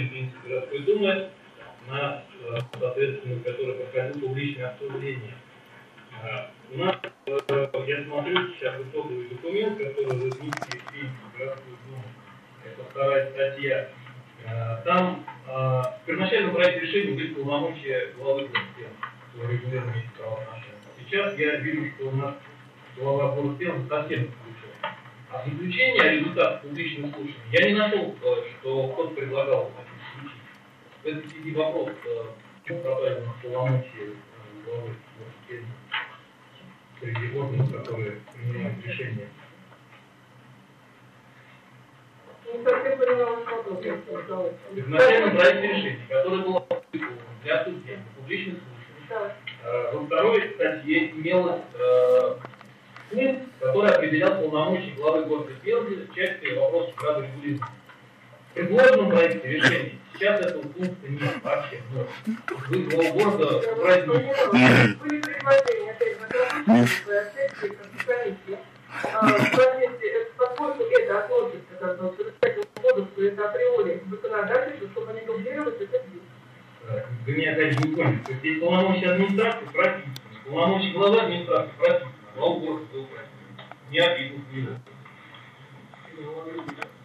Минской городской думы, соответственно, который проходил публичное обсуждение. У нас, я смотрю сейчас итоговый документ, который разместили в Минской городской думе. Это вторая статья. Там в первоначальном проекте решения были полномочия главы Горстена, которые регулировали эти правоотношения. Сейчас я вижу, что у нас глава Горстена совсем исключен. А в заключении о результатах публичных слушаний я не нашел, что кто-то предлагал исключить. Это среди вопрос, пропали полномочия главы Горстена среди органов, которые принимают решения. Не совсем понимала, что это. В первоначальном проекте решения, которое было для обсуждения публичных слушаний, во второй статье имелось пункт, который определял полномочия главы Горсовета в части вопросов градорегулирования. В предложенном проекте решения сейчас этого пункта нет вообще. Вы главу города празднуете. Были предложения, опять же, поскольку это относится к законодательному кодексу, это априори законодательство, чтобы не дублировать это здесь. Вы меня опять не поняли. То есть есть полномочия администрации прописаны, полномочия главы администрации прописаны, главу города прописаны. Не описано.